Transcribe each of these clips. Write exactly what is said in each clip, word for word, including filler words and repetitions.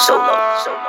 Solo. Solo.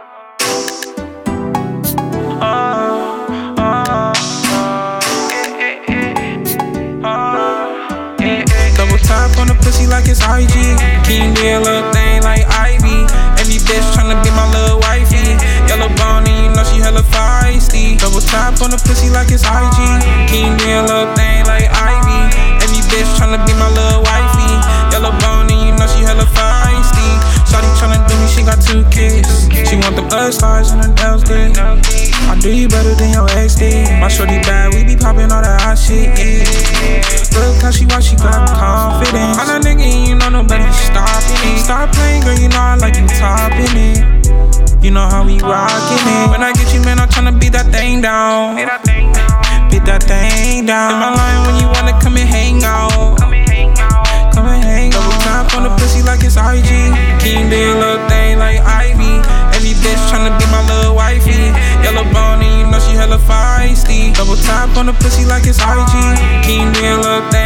Double tap on the pussy like it's I G. King do a little thing like Ivy. Every bitch tryna be my little wifey. Yellow bone and you know she hella feisty. Double tap on the pussy like it's I G. King do a little thing like Ivy. Every bitch tryna be my little wifey. Yellow bone and you know she hella feisty. Shawty tryna do me, she got two kids. She want the blood slides and her nails did. I do you better than your ex did. My shorty bad, we be poppin' all that hot shit, yeah. Look how she watch, she got confidence. I'm that nigga and you know nobody stopping it. Stop playing, girl, you know I like you topping it. You know how we rockin' it. When I get you, man, I'm tryna beat that thing down. Beat that thing down. Beat that thing down. In my line when you wanna come and hang out. Come and hang out. Come and hang out. Double tap on the pussy like it's I G. King do a little thing like Ivy. Every bitch tryna be my little wifey. Yellow bone and you know she hella feisty. Double tap on the pussy like it's I G. King do a little thing